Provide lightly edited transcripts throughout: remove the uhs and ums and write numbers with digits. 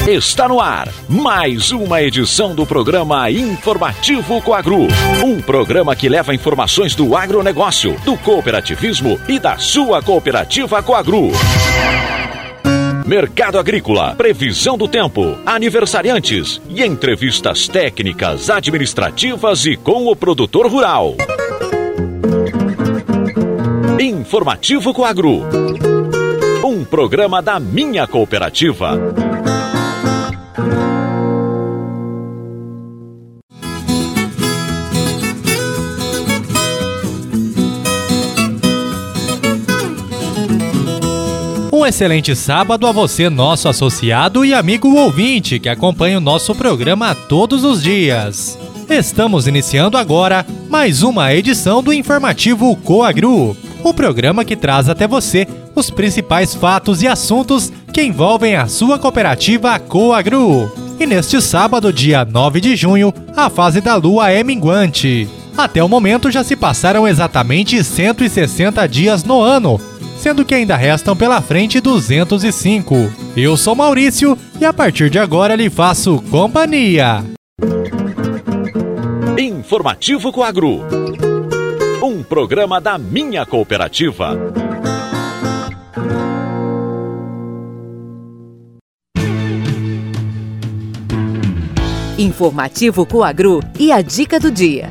Está no ar mais uma edição do programa Informativo Coagro. Um programa que leva informações do agronegócio, do cooperativismo e da sua cooperativa Coagro. Mercado agrícola, previsão do tempo, aniversariantes e entrevistas técnicas, administrativas e com o produtor rural. Informativo Coagro. Um programa da minha cooperativa. Um excelente sábado a você, nosso associado e amigo ouvinte, que acompanha o nosso programa todos os dias. Estamos iniciando agora mais uma edição do Informativo Coagro, o programa que traz até você os principais fatos e assuntos que envolvem a sua cooperativa Coagro. E neste sábado, dia 9 de junho, a fase da lua é minguante. Até o momento já se passaram exatamente 160 dias no ano, sendo que ainda restam pela frente 205. Eu sou Maurício e a partir de agora lhe faço companhia. Informativo Coagro. Um programa da minha cooperativa. Informativo Coagro e a dica do dia.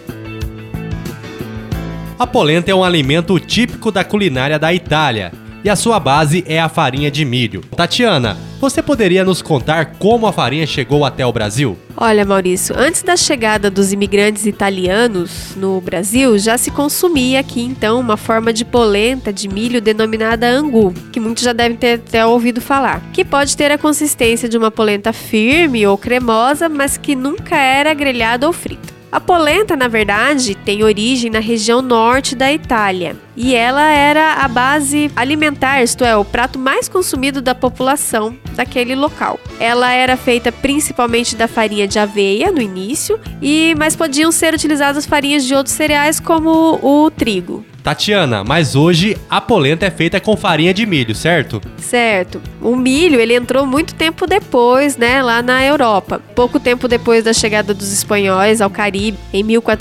A polenta é um alimento típico da culinária da Itália e a sua base é a farinha de milho. Tatiana, você poderia nos contar como a farinha chegou até o Brasil? Olha, Maurício, antes da chegada dos imigrantes italianos no Brasil, já se consumia aqui então uma forma de polenta de milho denominada angu, que muitos já devem ter até ouvido falar, que pode ter a consistência de uma polenta firme ou cremosa, mas que nunca era grelhada ou frita. A polenta, na verdade, tem origem na região norte da Itália e ela era a base alimentar, isto é, o prato mais consumido da população daquele local. Ela era feita principalmente da farinha de aveia no início, mas podiam ser utilizadas farinhas de outros cereais como o trigo. Tatiana, mas hoje a polenta é feita com farinha de milho, certo? Certo. O milho, ele entrou muito tempo depois, lá na Europa. Pouco tempo depois da chegada dos espanhóis ao Caribe, em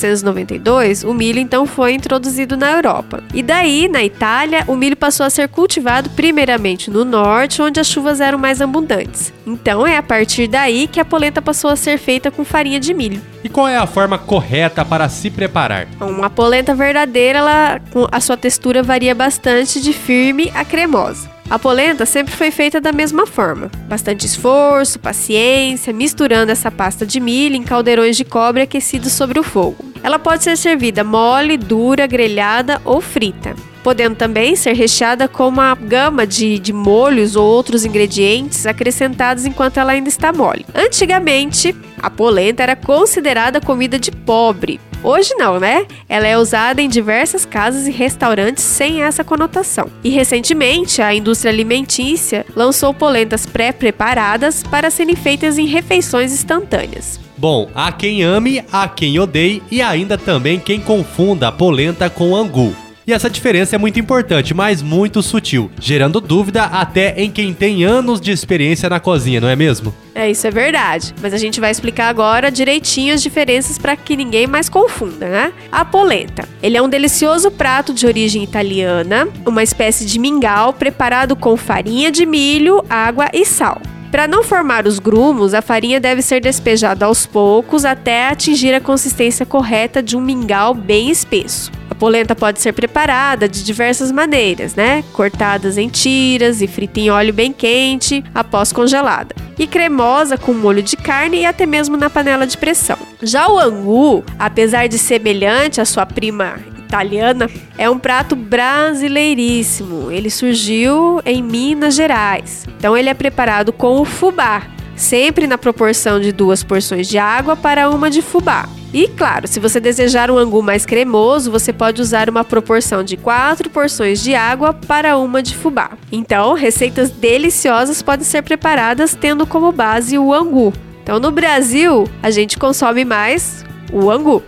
1492, o milho então foi introduzido na Europa. E daí, na Itália, o milho passou a ser cultivado primeiramente no norte, onde as chuvas eram mais abundantes. Então, é a partir daí que a polenta passou a ser feita com farinha de milho. E qual é a forma correta para se preparar? Uma polenta verdadeira, a sua textura varia bastante de firme a cremosa. A polenta sempre foi feita da mesma forma. Bastante esforço, paciência, misturando essa pasta de milho em caldeirões de cobre aquecidos sobre o fogo. Ela pode ser servida mole, dura, grelhada ou frita, podendo também ser recheada com uma gama de molhos ou outros ingredientes acrescentados enquanto ela ainda está mole. Antigamente, a polenta era considerada comida de pobre. Hoje não, né? Ela é usada em diversas casas e restaurantes sem essa conotação. E recentemente, a indústria alimentícia lançou polentas pré-preparadas para serem feitas em refeições instantâneas. Bom, há quem ame, há quem odeie e ainda também quem confunda a polenta com angu. E essa diferença é muito importante, mas muito sutil, gerando dúvida até em quem tem anos de experiência na cozinha, não é mesmo? Isso é verdade, mas a gente vai explicar agora direitinho as diferenças para que ninguém mais confunda, né? A polenta, ele é um delicioso prato de origem italiana, uma espécie de mingau preparado com farinha de milho, água e sal. Para não formar os grumos, a farinha deve ser despejada aos poucos até atingir a consistência correta de um mingau bem espesso. A polenta pode ser preparada de diversas maneiras, cortadas em tiras e frita em óleo bem quente após congelada. E cremosa com molho de carne e até mesmo na panela de pressão. Já o angu, apesar de semelhante à sua prima italiana, é um prato brasileiríssimo. Ele surgiu em Minas Gerais. Então ele é preparado com o fubá, sempre na proporção de 2 porções de água para 1 de fubá. E claro, se você desejar um angu mais cremoso, você pode usar uma proporção de 4 porções de água para 1 de fubá. Então, receitas deliciosas podem ser preparadas tendo como base o angu. Então, no Brasil, a gente consome mais o angu.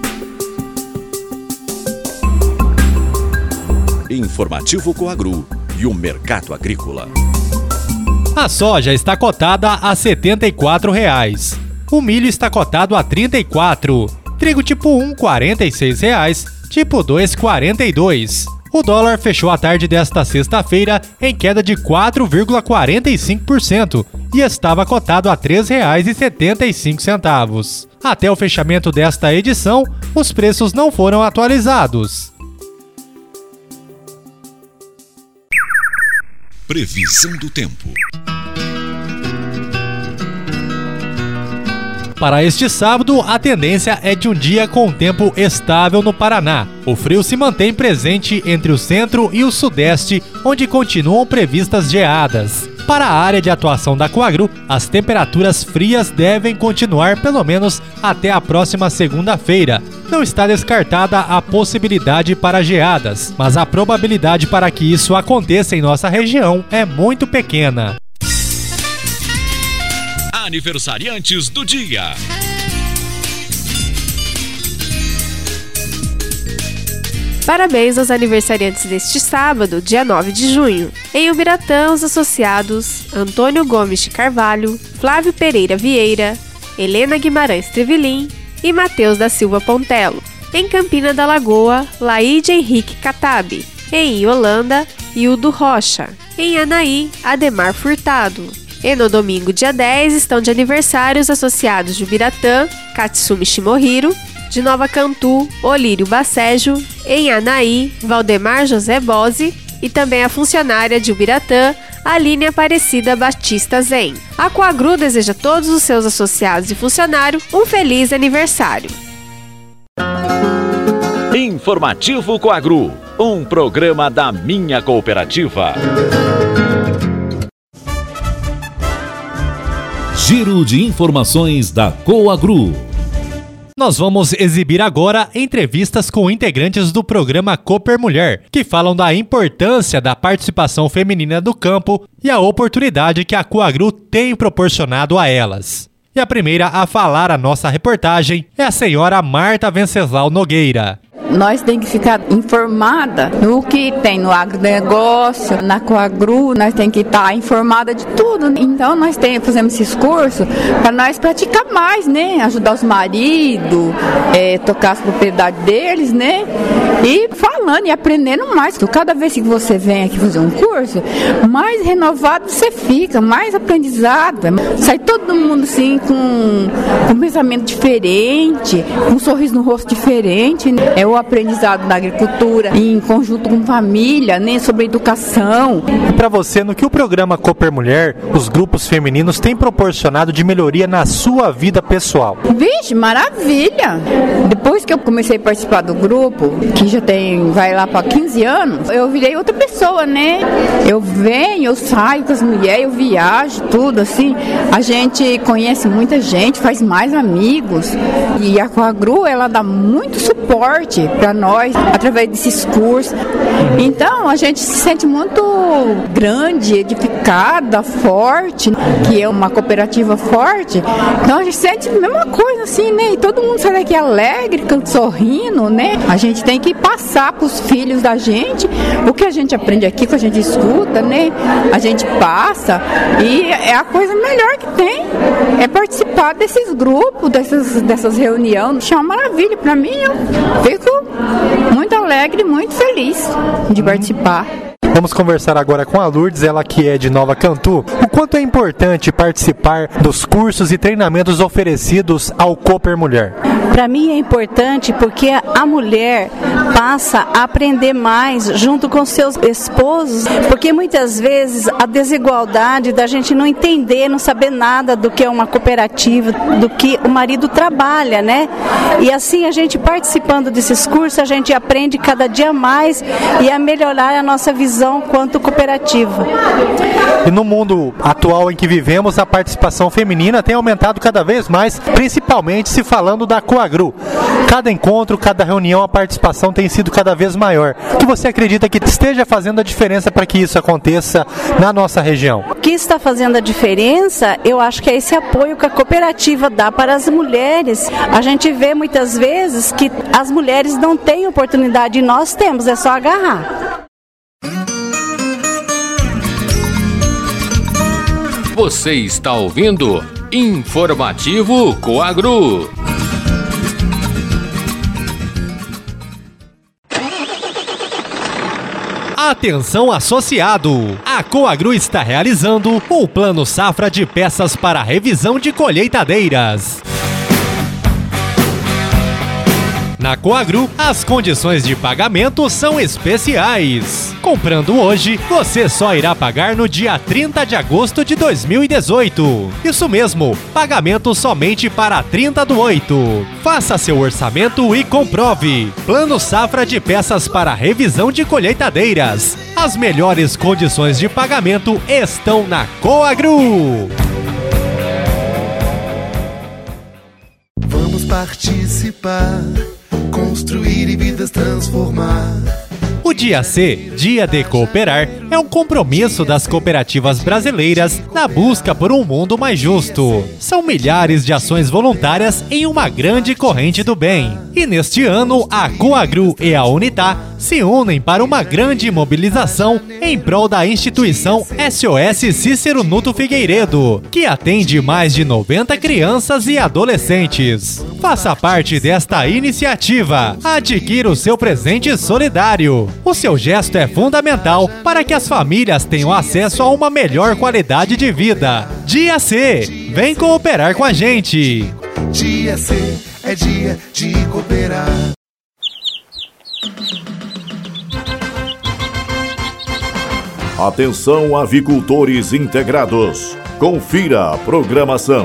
Informativo Coagro, e o mercado agrícola. A soja está cotada a R$ 74,00. O milho está cotado a R$ 34,00. Trigo tipo 1, R$ 46,00. Tipo 2, R$ 42,00. O dólar fechou a tarde desta sexta-feira em queda de 4,45% e estava cotado a R$ 3,75. Até o fechamento desta edição, os preços não foram atualizados. Previsão do tempo. Para este sábado, a tendência é de um dia com tempo estável no Paraná. O frio se mantém presente entre o centro e o sudeste, onde continuam previstas geadas. Para a área de atuação da Coagru, as temperaturas frias devem continuar pelo menos até a próxima segunda-feira. Não está descartada a possibilidade para geadas, mas a probabilidade para que isso aconteça em nossa região é muito pequena. Aniversariantes do dia. Parabéns aos aniversariantes deste sábado, dia 9 de junho. Em Ubiratã, os associados Antônio Gomes de Carvalho, Flávio Pereira Vieira, Helena Guimarães Trevilim e Matheus da Silva Pontelo. Em Campina da Lagoa, Laíde Henrique Catabi. Em Iolanda, Hildo Rocha. Em Anaí, Ademar Furtado. E no domingo, dia 10, estão de aniversário os associados de Ubiratã, Katsumi Shimohiro, de Nova Cantu, Olírio Bacejo, em Anaí, Valdemar José Bose e também a funcionária de Ubiratã, Aline Aparecida Batista Zen. A Coagru deseja a todos os seus associados e funcionários um feliz aniversário. Informativo Coagru, um programa da minha cooperativa. Giro de informações da Coagru. Nós vamos exibir agora entrevistas com integrantes do programa Cooper Mulher, que falam da importância da participação feminina do campo e a oportunidade que a Coagru tem proporcionado a elas. E a primeira a falar a nossa reportagem é a senhora Marta Venceslau Nogueira. Nós temos que ficar informada no que tem no agronegócio, na Coagru, nós temos que estar informada de tudo. Então nós fazemos esses cursos para nós praticar mais, né? Ajudar os maridos, tocar as propriedades deles, né? E falando e aprendendo mais. Cada vez que você vem aqui fazer um curso, mais renovado você fica, mais aprendizado. Sai todo mundo assim com um pensamento diferente, com um sorriso no rosto diferente, né? É o aprendizado da agricultura em conjunto com família, né, sobre educação. E para você, no que o programa Cooper Mulher, os grupos femininos têm proporcionado de melhoria na sua vida pessoal? Vixe, maravilha! Depois que eu comecei a participar do grupo, que já vai lá para 15 anos, eu virei outra pessoa, né? Eu venho, eu saio com as mulheres, eu viajo, tudo assim. A gente conhece muita gente, faz mais amigos. E a Coagru, ela dá muito suporte para nós, através desses cursos. Então, a gente se sente muito grande, edificada, forte, que é uma cooperativa forte. Então, a gente sente a mesma coisa, assim, né? E todo mundo sai daqui alegre, sorrindo, né? A gente tem que passar para os filhos da gente o que a gente aprende aqui, que a gente escuta, né? A gente passa e é a coisa melhor que tem. É participar desses grupos, dessas reuniões. É uma maravilha. Para mim, eu fico muito alegre, muito feliz de participar. Vamos conversar agora com a Lourdes, ela que é de Nova Cantu. O quanto é importante participar dos cursos e treinamentos oferecidos ao Cooper Mulher? Para mim é importante porque a mulher passa a aprender mais junto com seus esposos, porque muitas vezes a desigualdade da gente não entender, não saber nada do que é uma cooperativa, do que o marido trabalha, né? E assim a gente participando desses cursos, a gente aprende cada dia mais e a melhorar a nossa visão quanto cooperativa. E no mundo atual em que vivemos, a participação feminina tem aumentado cada vez mais, principalmente se falando da Coagru. Cada encontro, cada reunião, a participação tem sido cada vez maior. O que você acredita que esteja fazendo a diferença para que isso aconteça na nossa região? O que está fazendo a diferença, eu acho que é esse apoio que a cooperativa dá para as mulheres. A gente vê muitas vezes que as mulheres não têm oportunidade e nós temos, é só agarrar. Você está ouvindo Informativo Coagru. Atenção associado! A Coagru está realizando o Plano Safra de peças para revisão de colheitadeiras. Na Coagru, as condições de pagamento são especiais. Comprando hoje, você só irá pagar no dia 30 de agosto de 2018. Isso mesmo, pagamento somente para 30/8. Faça seu orçamento e comprove. Plano Safra de peças para revisão de colheitadeiras. As melhores condições de pagamento estão na Coagru. Vamos participar, construir e vidas transformar. O Dia C, Dia de Cooperar, é um compromisso das cooperativas brasileiras na busca por um mundo mais justo. São milhares de ações voluntárias em uma grande corrente do bem. E neste ano, a Coagru e a Unitá se unem para uma grande mobilização em prol da instituição SOS Cícero Nuto Figueiredo, que atende mais de 90 crianças e adolescentes. Faça parte desta iniciativa. Adquira o seu presente solidário. O seu gesto é fundamental para que as famílias tenham acesso a uma melhor qualidade de vida. Dia C, vem cooperar com a gente. Dia C é dia de cooperar. Atenção, avicultores integrados. Confira a programação.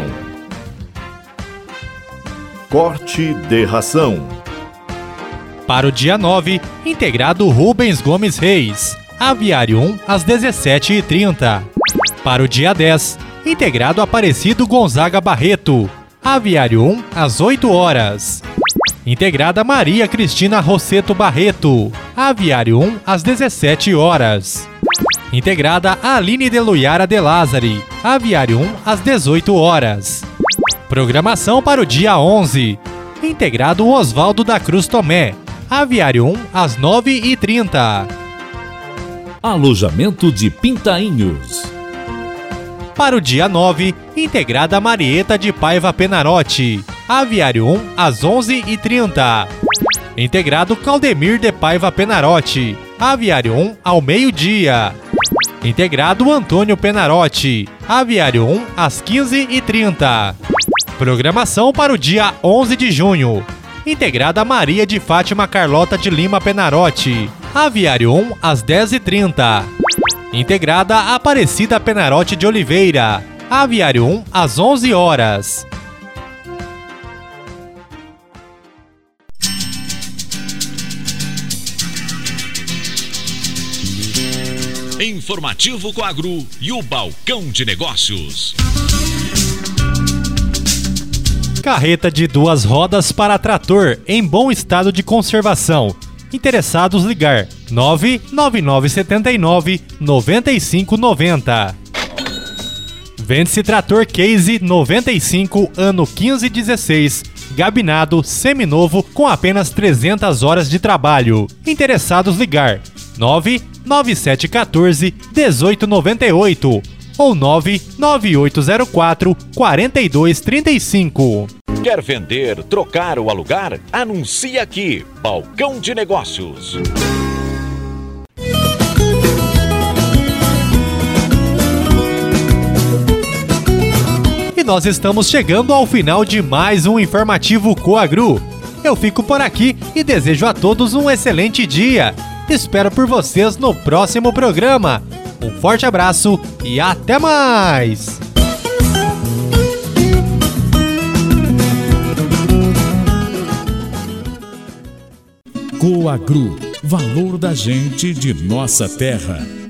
Corte de ração. Para o dia 9, integrado Rubens Gomes Reis, Aviário 1 às 17h30. Para o dia 10, integrado Aparecido Gonzaga Barreto, Aviário 1 às 8h. Integrada Maria Cristina Rosseto Barreto, Aviário 1 às 17h. Integrada Aline de Luiara de Lázari, Aviário 1 às 18h. Programação para o dia 11. Integrado Oswaldo da Cruz Tomé, Aviário 1 às 9h30. Alojamento de Pintainhos. Para o dia 9, integrada Marieta de Paiva Penarotti, Aviário 1 às 11h30. Integrado Claudemir de Paiva Penarotti, Aviário 1 ao meio-dia. Integrado Antônio Penarotti, Aviário 1 às 15h30. Programação para o dia 11 de junho. Integrada Maria de Fátima Carlota de Lima Penarotti, Aviário 1 às 10h30. Integrada Aparecida Penarotti de Oliveira, Aviário 1 às 11h. Informativo Coagru e o Balcão de Negócios. Carreta de 2 rodas para trator em bom estado de conservação. Interessados ligar 99979-9590. Vende-se trator Case 95 ano 1516, gabinado seminovo com apenas 300 horas de trabalho. Interessados ligar 99714-1898 ou 99804-4235. Quer vender, trocar ou alugar? Anuncie aqui. Balcão de Negócios. E nós estamos chegando ao final de mais um Informativo Coagru. Eu fico por aqui e desejo a todos um excelente dia. Espero por vocês no próximo programa. Um forte abraço e até mais! Coagru, valor da gente de nossa terra.